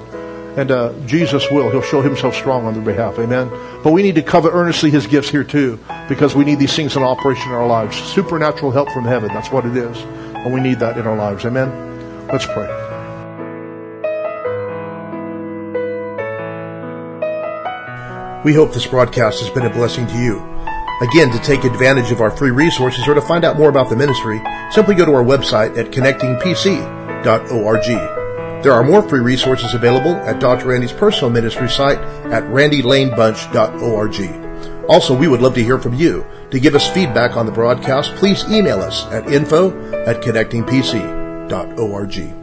And Jesus will. He'll show Himself strong on their behalf, amen. But we need to covet earnestly His gifts here too, because we need these things in operation in our lives. Supernatural help from heaven, that's what it is. And we need that in our lives, amen. Let's pray. We hope this broadcast has been a blessing to you. Again, to take advantage of our free resources or to find out more about the ministry, simply go to our website at connectingpc.org. There are more free resources available at Dr. Randy's personal ministry site at randylanebunch.org. Also, we would love to hear from you. To give us feedback on the broadcast, please email us at info@connectingpc.org.